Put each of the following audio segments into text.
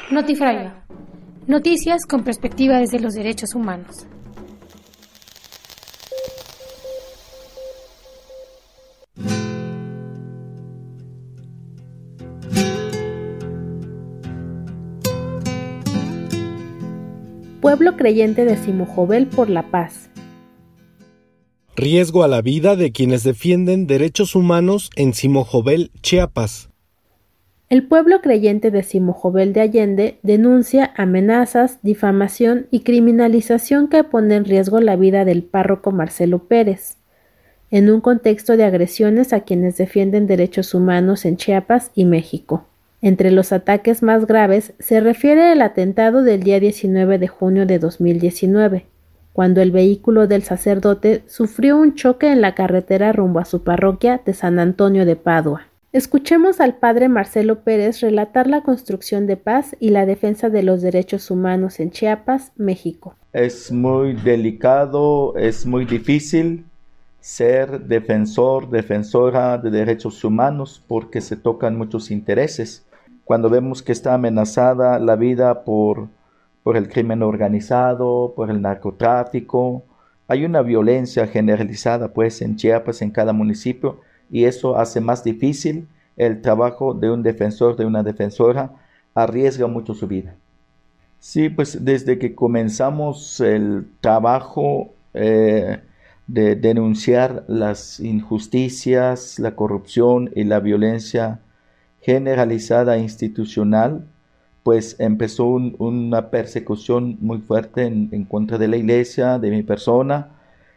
Notifragua. Noticias con perspectiva desde los derechos humanos. Pueblo creyente de Simojovel por la paz. Riesgo a la vida de quienes defienden derechos humanos en Simojovel, Chiapas. El pueblo creyente de Simojovel de Allende denuncia amenazas, difamación y criminalización que pone en riesgo la vida del párroco Marcelo Pérez, en un contexto de agresiones a quienes defienden derechos humanos en Chiapas y México. Entre los ataques más graves se refiere el atentado del día 19 de junio de 2019, cuando el vehículo del sacerdote sufrió un choque en la carretera rumbo a su parroquia de San Antonio de Padua. Escuchemos al padre Marcelo Pérez relatar la construcción de paz y la defensa de los derechos humanos en Chiapas, México. Es muy delicado, es muy difícil ser defensora de derechos humanos porque se tocan muchos intereses. Cuando vemos que está amenazada la vida por el crimen organizado, por el narcotráfico, hay una violencia generalizada pues en Chiapas, en cada municipio, y eso hace más difícil el trabajo de un defensor, de una defensora, arriesga mucho su vida. Sí, pues desde que comenzamos el trabajo de denunciar las injusticias, la corrupción y la violencia generalizada e institucional, pues empezó una persecución muy fuerte en contra de la iglesia, de mi persona,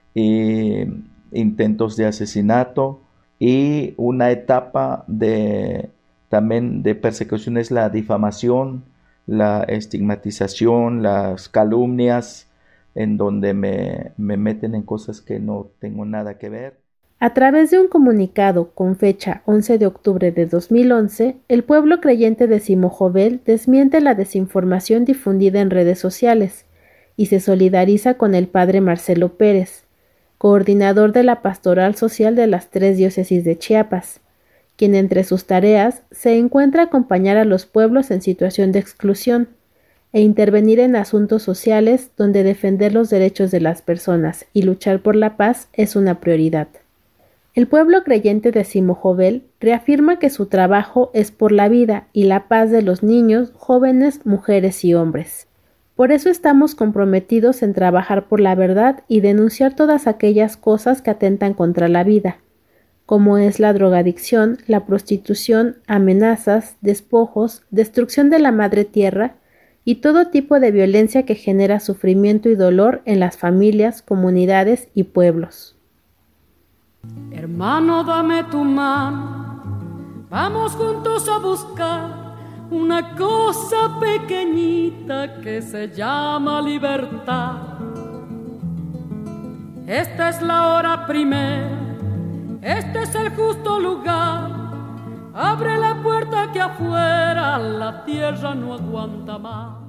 intentos de asesinato, y una etapa también de persecución es la difamación, la estigmatización, las calumnias, en donde me meten en cosas que no tengo nada que ver. A través de un comunicado con fecha 11 de octubre de 2011, el pueblo creyente de Simojovel desmiente la desinformación difundida en redes sociales y se solidariza con el padre Marcelo Pérez, coordinador de la Pastoral Social de las 3 diócesis de Chiapas, quien entre sus tareas se encuentra acompañar a los pueblos en situación de exclusión e intervenir en asuntos sociales donde defender los derechos de las personas y luchar por la paz es una prioridad. El pueblo creyente de Simojovel reafirma que su trabajo es por la vida y la paz de los niños, jóvenes, mujeres y hombres. Por eso estamos comprometidos en trabajar por la verdad y denunciar todas aquellas cosas que atentan contra la vida, como es la drogadicción, la prostitución, amenazas, despojos, destrucción de la madre tierra y todo tipo de violencia que genera sufrimiento y dolor en las familias, comunidades y pueblos. Hermano, dame tu mano, vamos juntos a buscar una cosa pequeñita que se llama libertad. Esta es la hora primera, este es el justo lugar. Abre la puerta que afuera la tierra no aguanta más.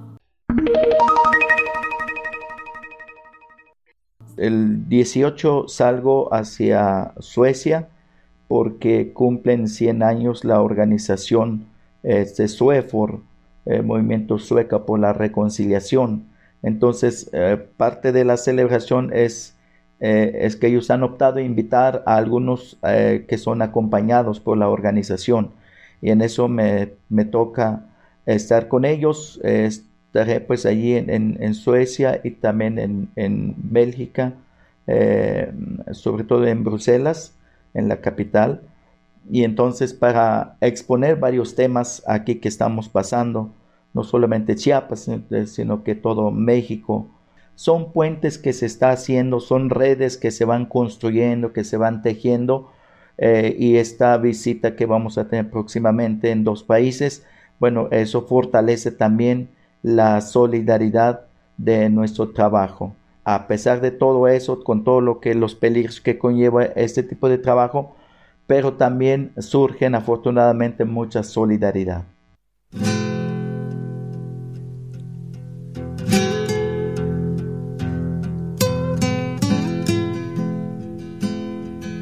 El 18 salgo hacia Suecia porque cumplen 100 años la organización SUEFOR, Movimiento Sueca por la Reconciliación. Entonces, parte de la celebración es que ellos han optado a invitar a algunos que son acompañados por la organización. Y en eso me toca estar con ellos. Estaré pues allí en Suecia y también en Bélgica, sobre todo en Bruselas, en la capital. Y entonces para exponer varios temas aquí que estamos pasando, no solamente Chiapas, sino que todo México. Son puentes que se está haciendo, son redes que se van construyendo, que se van tejiendo, y esta visita que vamos a tener próximamente en 2 países, bueno, eso fortalece también la solidaridad de nuestro trabajo. A pesar de todo eso, con todo lo que los peligros que conlleva este tipo de trabajo, pero también surgen afortunadamente mucha solidaridad.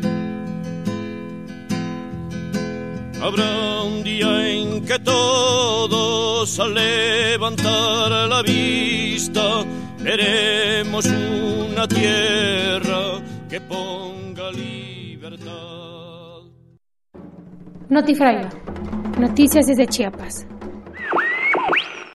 Habrá un día en que todo Todos al levantar la vista veremos una tierra que ponga libertad. Notifrayo. Noticias desde Chiapas.